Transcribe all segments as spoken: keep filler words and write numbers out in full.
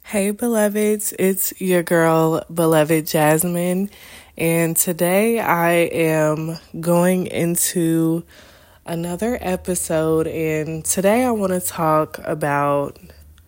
Hey, beloveds, it's your girl, Beloved Jasmine, and today I am going into another episode, and today I want to talk about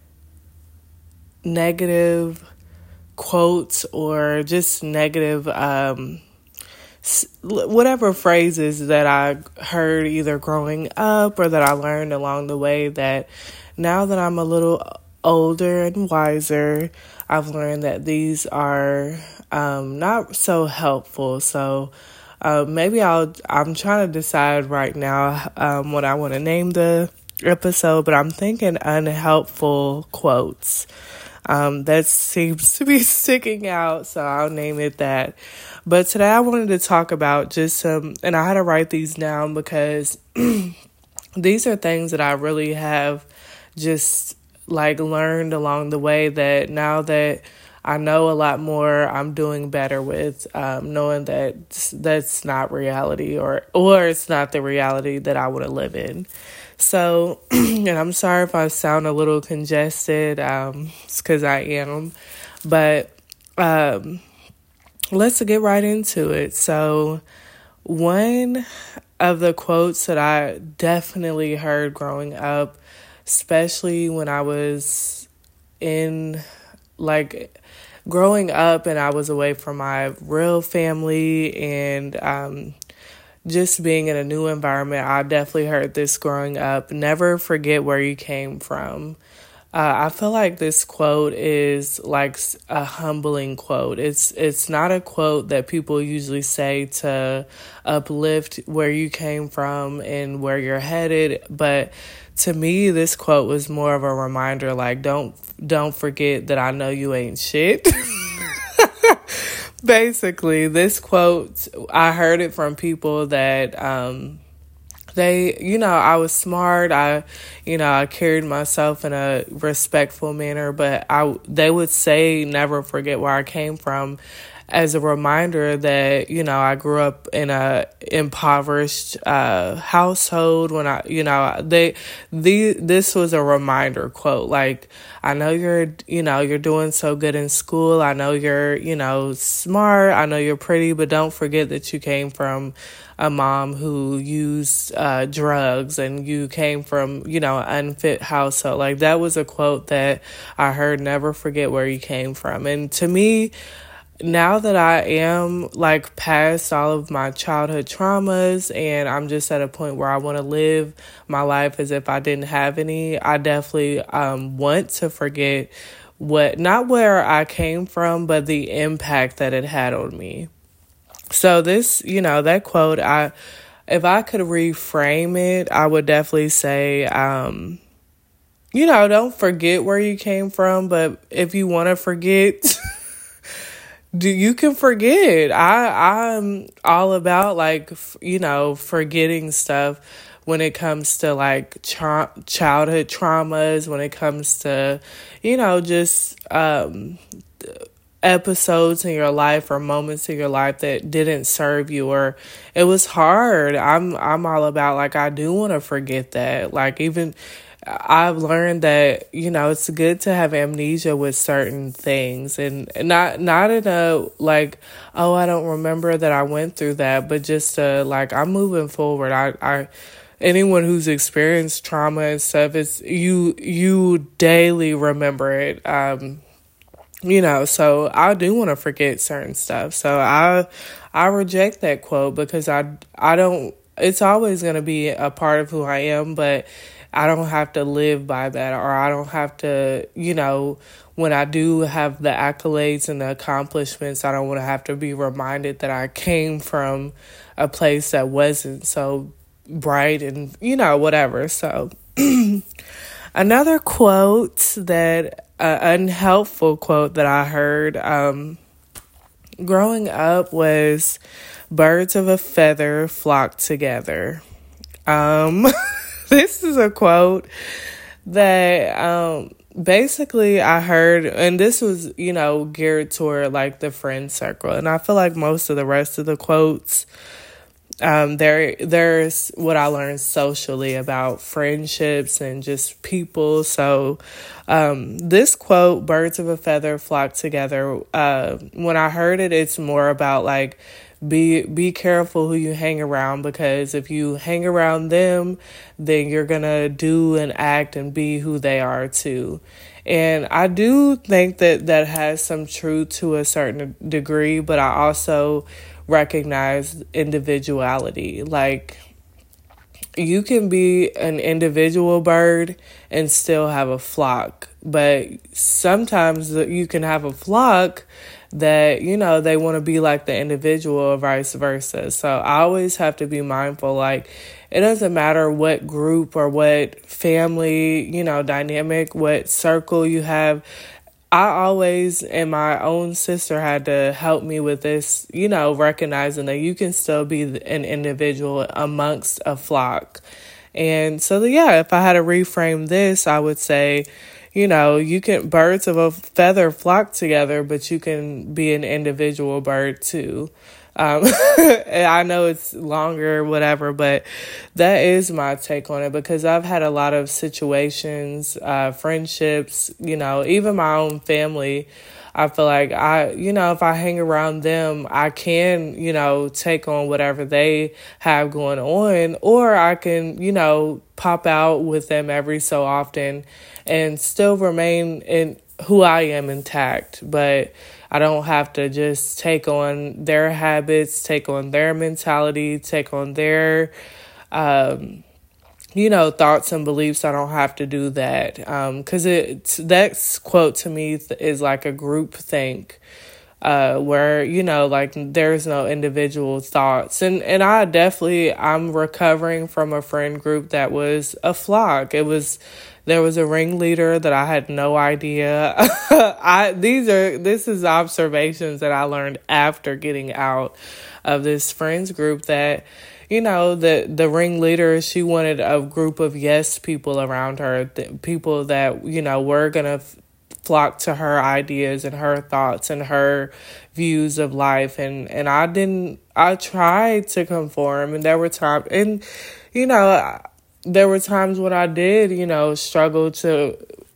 negative quotes or just negative, um, whatever phrases that I heard either growing up or that I learned along the way that now that I'm a little older and wiser, I've learned that these are um, not so helpful. So uh, maybe I'll, I'm trying to decide right now um, what I want to name the episode, but I'm thinking unhelpful quotes. Um, that seems to be sticking out, so I'll name it that. But today I wanted to talk about just some, and I had to write these down because these are things that I really have just like learned along the way that now that I know a lot more, I'm doing better with um, knowing that that's not reality or or it's not the reality that I want to live in. So, and I'm sorry if I sound a little congested, um, it's because I am, but um, let's get right into it. So, one of the quotes that I definitely heard growing up, especially when I was in, like, growing up and I was away from my real family and um, just being in a new environment, I definitely heard this growing up. Never forget where you came from. Uh, I feel like this quote is like a humbling quote. It's it's not a quote that people usually say to uplift where you came from and where you're headed. But to me, this quote was more of a reminder, like, don't don't forget that I know you ain't shit. Basically, this quote, I heard it from people that um, they, you know, I was smart. I, you know, I carried myself in a respectful manner, but I, they would say, never forget where I came from, as a reminder that, you know, I grew up in a impoverished uh, household. When I, you know, they, the this was a reminder quote. Like, I know you're, you know, you're doing so good in school. I know you're, you know, smart. I know you're pretty, but don't forget that you came from a mom who used uh, drugs and you came from, you know, an unfit household. Like, that was a quote that I heard, never forget where you came from. And to me, now that I am like past all of my childhood traumas and I'm just at a point where I want to live my life as if I didn't have any, I definitely um, want to forget what, not where I came from, but the impact that it had on me. So this, you know, that quote, I, if I could reframe it, I would definitely say, um, you know, don't forget where you came from, but if you want to forget, do you can forget. I, I'm all about, like, you know, forgetting stuff when it comes to, like, tra- childhood traumas, when it comes to, you know, just um, episodes in your life or moments in your life that didn't serve you or it was hard. I'm I'm all about, like, I do want to forget that. Like, even I've learned that, you know, it's good to have amnesia with certain things and not not in a like, oh, I don't remember that I went through that, but just uh, like, I'm moving forward. I, I anyone who's experienced trauma and stuff, it's you you daily remember it. Um, you know, so I do want to forget certain stuff. So I I reject that quote because I I don't. It's always going to be a part of who I am, but I don't have to live by that, or I don't have to, you know, when I do have the accolades and the accomplishments, I don't want to have to be reminded that I came from a place that wasn't so bright and, you know, whatever. So another quote that, uh, unhelpful quote that I heard um, growing up was, birds of a feather flock together. Um... This is a quote that um, basically I heard, and this was, you know, geared toward like the friend circle. And I feel like most of the rest of the quotes Um, there, there's what I learned socially about friendships and just people. So, um, this quote, "Birds of a feather flock together." Uh, when I heard it, it's more about like, be be careful who you hang around, because if you hang around them, then you're gonna do and act and be who they are too. And I do think that that has some truth to a certain degree, but I also recognize individuality. Like, you can be an individual bird and still have a flock, but sometimes you can have a flock that, you know, they want to be like the individual or vice versa. So I always have to be mindful, like, it doesn't matter what group or what family, you know, dynamic, what circle you have. I always, and my own sister had to help me with this, you know, recognizing that you can still be an individual amongst a flock. And so, yeah, if I had to reframe this, I would say, you know, you can, birds of a feather flock together, but you can be an individual bird too. Um, and I know it's longer, whatever, but that is my take on it, because I've had a lot of situations, uh, friendships, you know, even my own family. I feel like I, you know, if I hang around them, I can, you know, take on whatever they have going on, or I can, you know, pop out with them every so often and still remain in who I am intact. But I don't have to just take on their habits, take on their mentality, take on their, um, you know, thoughts and beliefs. I don't have to do that. Um, cause it, that quote to me is like a group think, uh, where, you know, like there's no individual thoughts. And, and I definitely, I'm recovering from a friend group that was a flock. It was, there was a ringleader that I had no idea. I these are this is observations that I learned after getting out of this friends group, that, you know, the the ringleader, she wanted a group of yes people around her, th- people that, you know, were gonna f- flock to her ideas and her thoughts and her views of life, and and I didn't. I tried to conform, and there were times, and you know. I, There were times when I did, you know, struggle to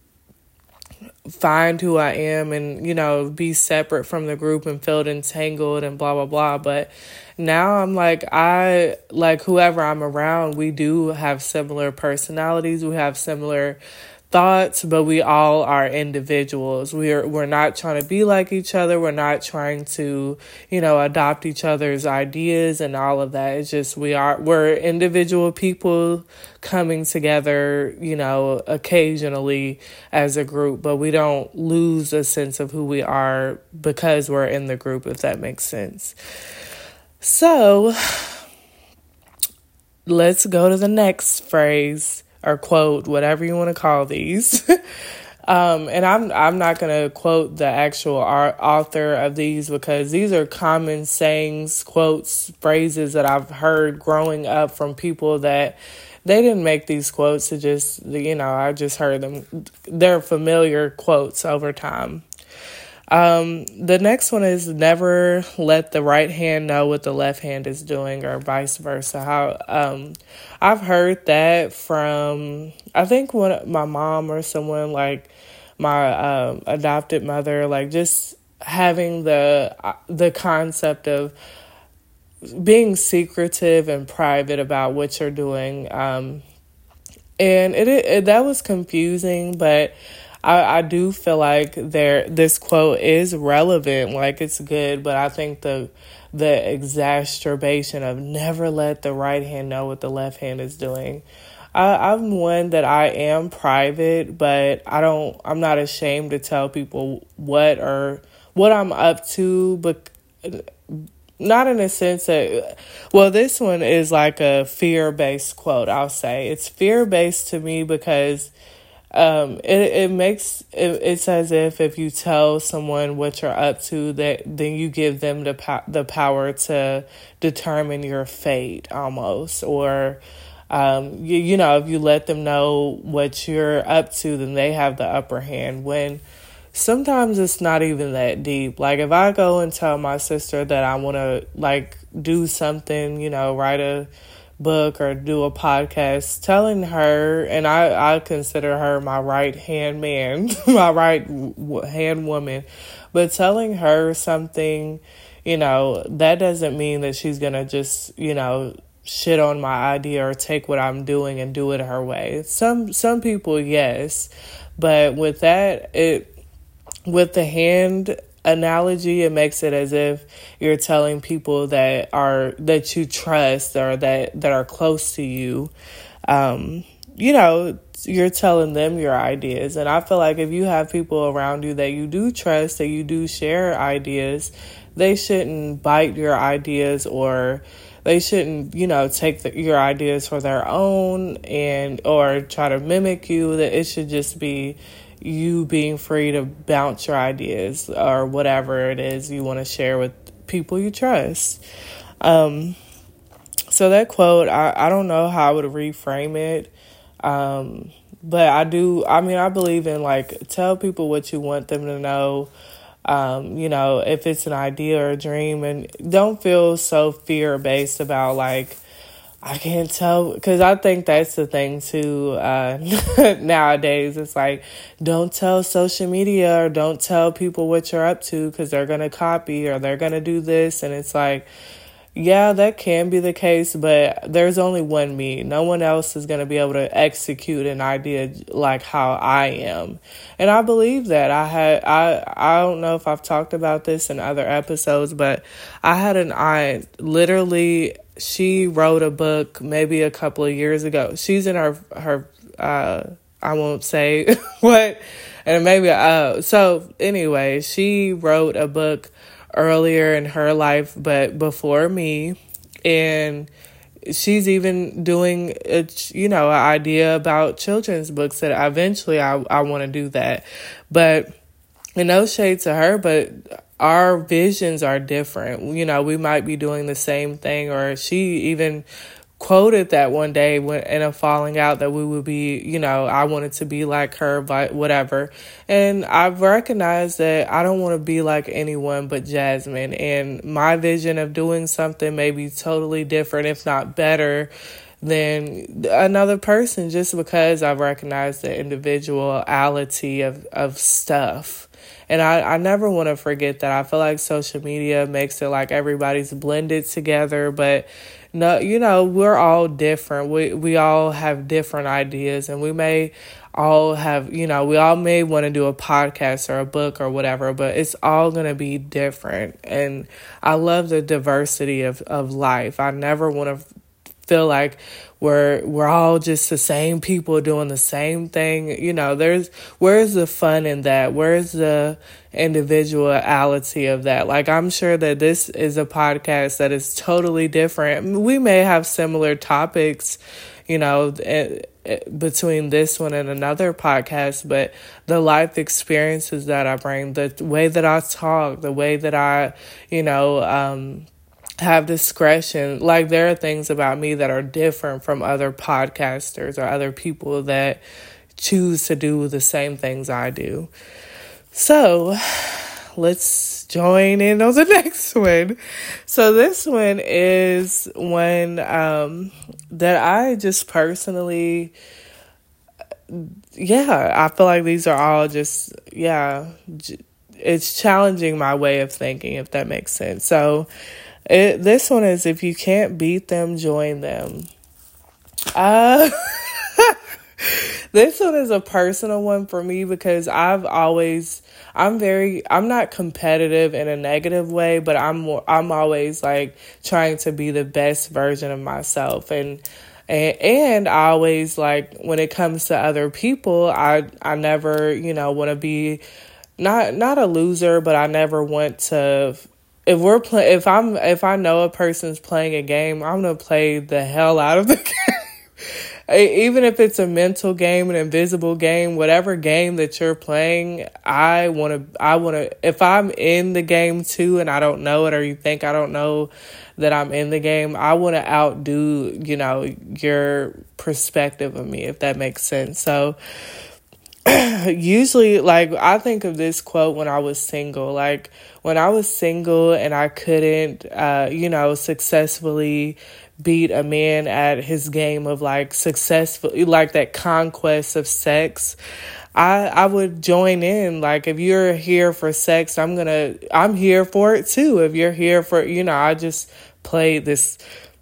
find who I am and, you know, be separate from the group and feel entangled and blah, blah, blah. But now I'm like, I, like whoever I'm around, we do have similar personalities. We have similar thoughts, but we all are individuals. We're we're not trying to be like each other. We're not trying to, you know, adopt each other's ideas and all of that. It's just we are we're individual people coming together, you know, occasionally as a group, but we don't lose a sense of who we are because we're in the group, if that makes sense. So let's go to the next phrase or quote, whatever you want to call these. um, and I'm I'm not going to quote the actual art, author of these, because these are common sayings, quotes, phrases that I've heard growing up from people that they didn't make these quotes. It just, you know, I just heard them. They're familiar quotes over time. Um, the next one is never let the right hand know what the left hand is doing, or vice versa. How, um, I've heard that from, I think when my mom or someone like my, um, adopted mother, like just having the, uh, the concept of being secretive and private about what you're doing. Um, and it, it, that was confusing, but I, I do feel like there this quote is relevant, like it's good, but I think the the exacerbation of never let the right hand know what the left hand is doing. I, I'm one that I am private, but I don't. I'm not ashamed to tell people what or what I'm up to, but not in a sense that. Well, this one is like a fear-based quote. I'll say it's fear-based to me because. Um, it, it makes, it, it's as if if you tell someone what you're up to, that then you give them the po- the power to determine your fate almost, or, um, you, you know, if you let them know what you're up to, then they have the upper hand. When sometimes it's not even that deep. Like, if I go and tell my sister that I want to, like, do something, you know, write a book or do a podcast, telling her, and I, I consider her my right hand man, my right hand woman, but telling her something, you know, that doesn't mean that she's going to just, you know, shit on my idea or take what I'm doing and do it her way. Some some people, yes, but with that, it with the hand analogy, it makes it as if you're telling people that are that you trust or that that are close to you. Um, you know, you're telling them your ideas, and I feel like if you have people around you that you do trust, that you do share ideas, they shouldn't bite your ideas, or they shouldn't, you know, take the, your ideas for their own and or try to mimic you. That it should just be you being free to bounce your ideas or whatever it is you want to share with people you trust. Um, so that quote, I, I don't know how I would reframe it. Um, but I do, I mean, I believe in, like, tell people what you want them to know. Um, you know, if it's an idea or a dream, and don't feel so fear-based about, like, I can't tell, because I think that's the thing too, uh, nowadays. It's like, don't tell social media or don't tell people what you're up to because they're going to copy or they're going to do this. And it's like, yeah, that can be the case, but there's only one me. No one else is going to be able to execute an idea like how I am. And I believe that. I had, I, I don't know if I've talked about this in other episodes, but I had an aunt, literally, she wrote a book maybe a couple of years ago. She's in her, her, uh, I won't say what, and maybe, uh, so anyway, she wrote a book earlier in her life, but before me, and she's even doing a, you know, an idea about children's books that eventually I, I want to do that. But and no shade to her, but our visions are different. You know, we might be doing the same thing, or she even quoted that one day when in a falling out that we would be, you know, I wanted to be like her, but whatever. And I've recognized that I don't want to be like anyone but Jasmine. And my vision of doing something may be totally different, if not better, than another person, just because I've recognized the individuality of, of stuff. And I, I never want to forget that. I feel like social media makes it like everybody's blended together, but no, you know, we're all different. We we all have different ideas, and we may all have, you know, we all may want to do a podcast or a book or whatever, but it's all going to be different. And I love the diversity of, of life. I never want to feel like we're we're all just the same people doing the same thing. You know, there's where's the fun in that? Where's the individuality of that? Like, I'm sure that this is a podcast that is totally different. We may have similar topics, you know, between this one and another podcast, but the life experiences that I bring, the way that I talk, the way that I, you know, um, have discretion. Like, there are things about me that are different from other podcasters or other people that choose to do the same things I do. So let's join in on the next one. So this one is one um, that I just personally, yeah, I feel like these are all just, yeah, it's challenging my way of thinking, if that makes sense. So It, this one is, if you can't beat them, join them. Uh, this one is a personal one for me because I've always, I'm very, I'm not competitive in a negative way, but I'm more, I'm always like trying to be the best version of myself. And, and, and I always, like, when it comes to other people, I, I never, you know, want to be not, not a loser, but I never want to, If we're play, if I'm, if I know a person's playing a game, I'm gonna play the hell out of the game. Even if it's a mental game, an invisible game, whatever game that you're playing, I want to, I want to, if I'm in the game too and I don't know it, or you think I don't know that I'm in the game, I want to outdo, you know, your perspective of me, if that makes sense. So usually, like, I think of this quote when I was single. Like, when I was single and I couldn't, uh, you know, successfully beat a man at his game of, like, successful, like that conquest of sex, I I would join in. Like, if you're here for sex, I'm gonna, I'm here for it too. If you're here for, you know, I just played this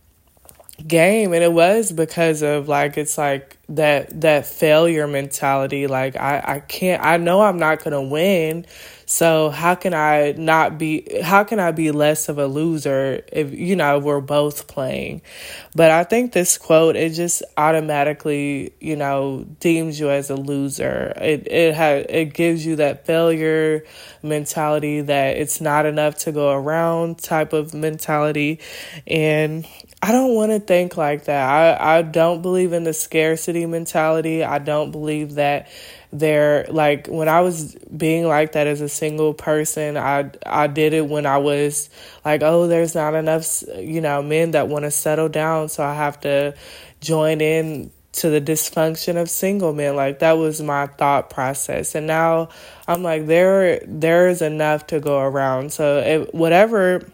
game, and it was because of, like, it's like that that failure mentality. Like, I I can't, I know I'm not gonna win, so how can I not be, how can I be less of a loser if, you know, we're both playing? But I think this quote, it just automatically, you know, deems you as a loser. It it has, it gives you that failure mentality, that it's not enough to go around type of mentality. And I don't want to think like that. I, I don't believe in the scarcity mentality. I don't believe that they're, like, when I was being like that as a single person, I I did it when I was like, oh, there's not enough, you know, men that want to settle down, so I have to join in to the dysfunction of single men. Like, that was my thought process. And now I'm like, there there is enough to go around. So if, whatever,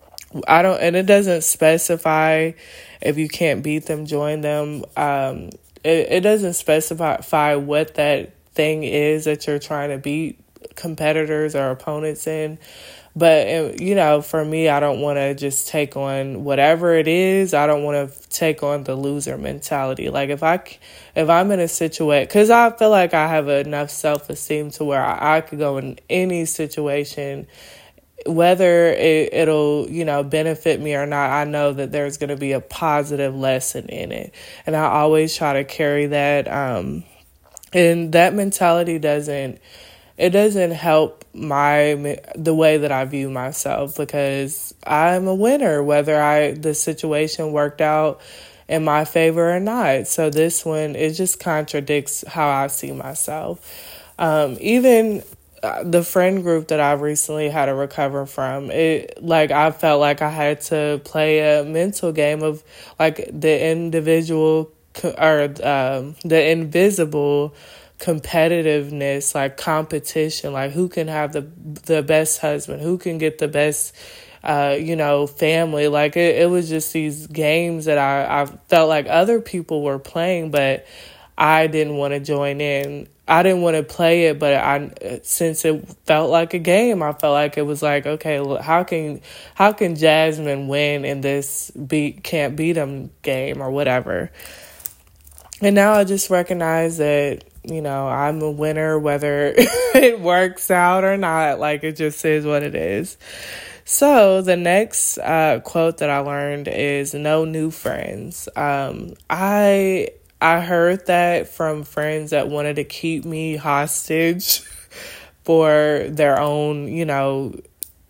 I don't, and it doesn't specify if you can't beat them, join them. Um, it, it doesn't specify what that thing is that you're trying to beat competitors or opponents in. But, you know, for me, I don't want to just take on whatever it is. I don't want to take on the loser mentality. Like, if I, if I'm in a situation, because I feel like I have enough self-esteem to where I, I could go in any situation, whether it, it'll, you know, benefit me or not, I know that there's going to be a positive lesson in it. And I always try to carry that. Um, and that mentality doesn't, it doesn't help my, the way that I view myself, because I'm a winner, whether I, the situation worked out in my favor or not. So this one, it just contradicts how I see myself. Um, even the friend group that I recently had to recover from, it, like, I felt like I had to play a mental game of, like, the individual or um, the invisible competitiveness, like competition, like who can have the the best husband, who can get the best, uh, you know, family. Like, it, it was just these games that I, I felt like other people were playing, but I didn't want to join in. I didn't want to play it, but I, since it felt like a game, I felt like it was like, okay, well, how can how can Jasmine win in this beat can't beat them game or whatever? And now I just recognize that, you know, I'm a winner whether it works out or not. Like, it just is what it is. So the next uh, quote that I learned is no new friends. Um, I. I heard that from friends that wanted to keep me hostage for their own, you know,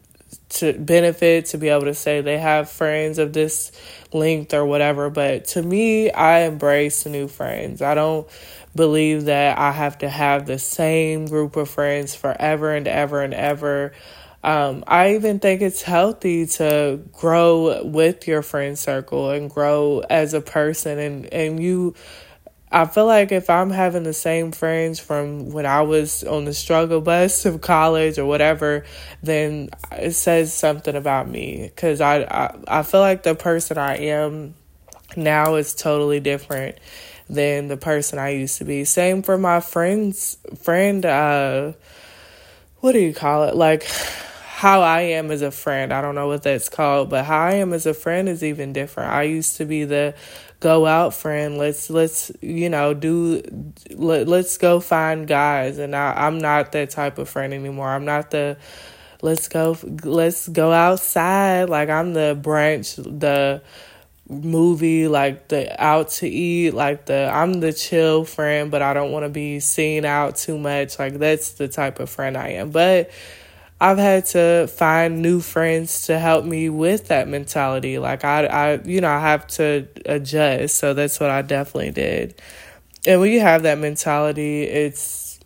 to benefit, to be able to say they have friends of this length or whatever. But to me, I embrace new friends. I don't believe that I have to have the same group of friends forever and ever and ever. Um, I even think it's healthy to grow with your friend circle and grow as a person. And, and you, I feel like if I'm having the same friends from when I was on the struggle bus of college or whatever, then it says something about me. Because I, I, I feel like the person I am now is totally different than the person I used to be. Same for my friends, friend, uh, what do you call it? Like, how I am as a friend. I don't know what that's called, but how I am as a friend is even different. I used to be the go out friend. Let's, let's, you know, do, let, let's go find guys. And I, I'm not that type of friend anymore. I'm not the, let's go, let's go outside. Like, I'm the brunch, the movie, like the out to eat, like the, I'm the chill friend, but I don't want to be seen out too much. Like, that's the type of friend I am. But I've had to find new friends to help me with that mentality. Like, I, I, you know, I have to adjust. So that's what I definitely did. And when you have that mentality, it's,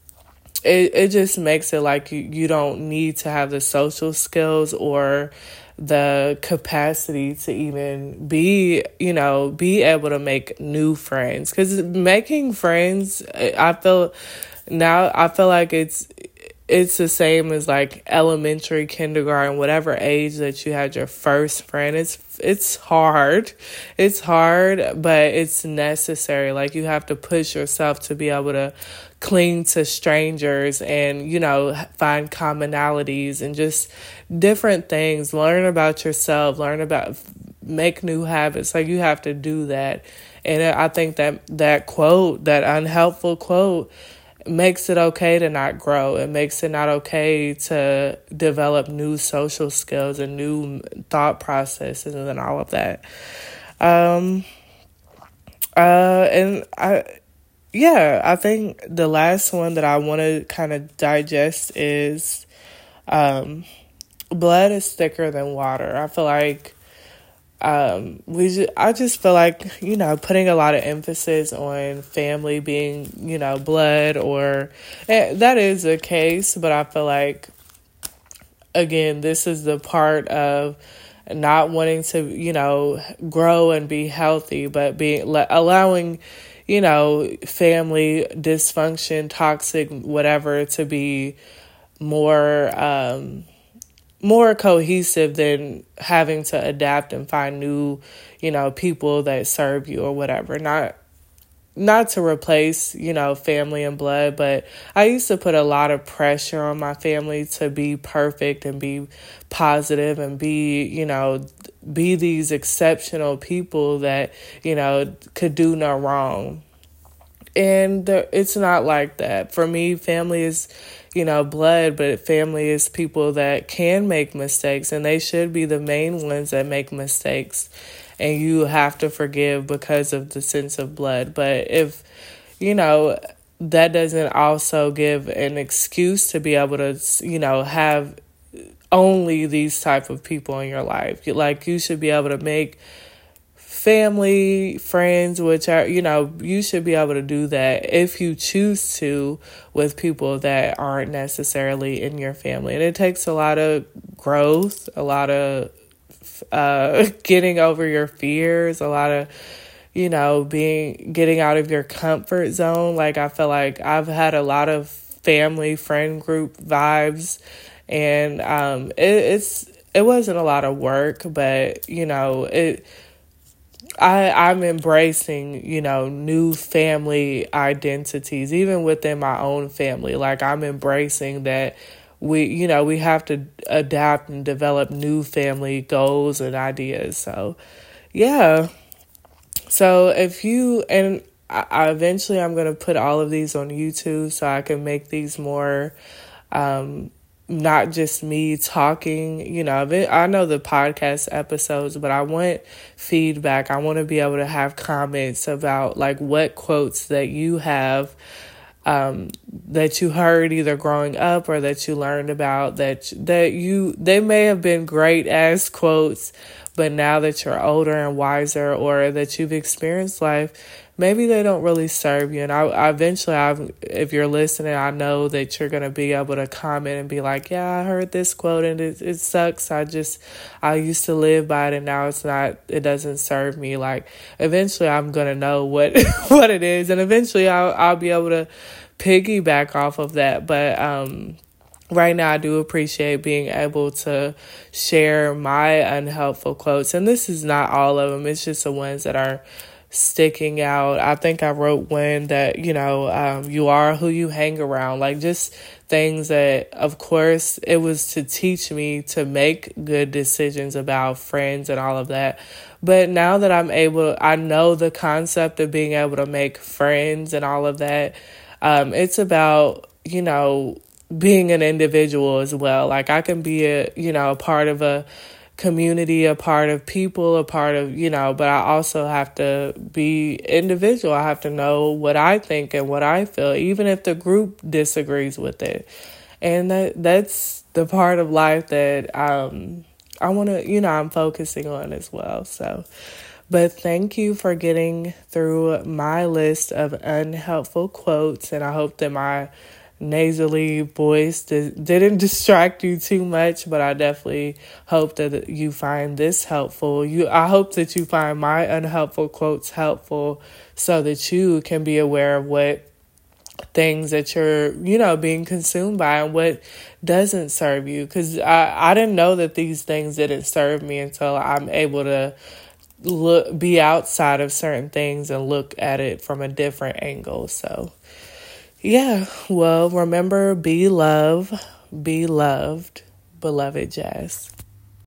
it, it just makes it like you, you don't need to have the social skills or the capacity to even be, you know, be able to make new friends. Because making friends, I feel now I feel like it's it's the same as like elementary, kindergarten, whatever age that you had your first friend. It's it's hard. It's hard, but it's necessary. Like, you have to push yourself to be able to cling to strangers and, you know, find commonalities and just different things. Learn about yourself, learn about, make new habits. Like, you have to do that. And I think that that quote, that unhelpful quote, makes it okay to not grow. It makes it not okay to develop new social skills and new thought processes and all of that. Um, uh, and I, yeah, I think the last one that I want to kind of digest is, um, blood is thicker than water. I feel like Um, we, ju- I just feel like, you know, putting a lot of emphasis on family being, you know, blood, or eh, that is the case, but I feel like, again, this is the part of not wanting to, you know, grow and be healthy, but being, allowing, you know, family dysfunction, toxic, whatever, to be more, um, more cohesive than having to adapt and find new, you know, people that serve you or whatever. Not, not to replace, you know, family and blood, but I used to put a lot of pressure on my family to be perfect and be positive and be, you know, be these exceptional people that, you know, could do no wrong. And the, it's not like that. For me, family is, you know, blood, but family is people that can make mistakes, and they should be the main ones that make mistakes. And you have to forgive because of the sense of blood. But if, you know, that doesn't also give an excuse to be able to, you know, have only these type of people in your life. Like, you should be able to make family, friends, which are, you know, you should be able to do that if you choose to with people that aren't necessarily in your family. And it takes a lot of growth, a lot of uh, getting over your fears, a lot of, you know, being, getting out of your comfort zone. Like, I feel like I've had a lot of family, friend group vibes, and um, it, it's, it wasn't a lot of work, but, you know, it, I, I'm embracing, you know, new family identities, even within my own family. Like, I'm embracing that we, you know, we have to adapt and develop new family goals and ideas. So, yeah. So if you, and I, I eventually I'm going to put all of these on YouTube so I can make these more, um, not just me talking, you know, I know the podcast episodes, but I want feedback. I want to be able to have comments about, like, what quotes that you have, um, that you heard either growing up or that you learned about, that, that you, they may have been great as quotes, but now that you're older and wiser, or that you've experienced life, maybe they don't really serve you. And I, I eventually, I, if you're listening, I know that you're going to be able to comment and be like, yeah, I heard this quote and it, it sucks. I just, I used to live by it and now it's not, it doesn't serve me. Like, eventually I'm going to know what, what it is. And eventually I'll, I'll be able to piggyback off of that. But, um, right now, I do appreciate being able to share my unhelpful quotes. And this is not all of them. It's just the ones that are sticking out. I think I wrote one that, you know, um, you are who you hang around. Like, just things that, of course, it was to teach me to make good decisions about friends and all of that. But now that I'm able, I know the concept of being able to make friends and all of that. Um, it's about, you know, being an individual as well. Like, I can be a, you know, a part of a community, a part of people, a part of, you know, but I also have to be individual. I have to know what I think and what I feel, even if the group disagrees with it. And that that's the part of life that um, I want to, you know, I'm focusing on as well. So, but thank you for getting through my list of unhelpful quotes. And I hope that my nasally voice didn't distract you too much, but I definitely hope that you find this helpful. You, I hope that you find my unhelpful quotes helpful so that you can be aware of what things that you're, you know, being consumed by and what doesn't serve you. Because I, I didn't know that these things didn't serve me until I'm able to look, be outside of certain things and look at it from a different angle. So, yeah, well, remember, be love, be loved, beloved Jazz.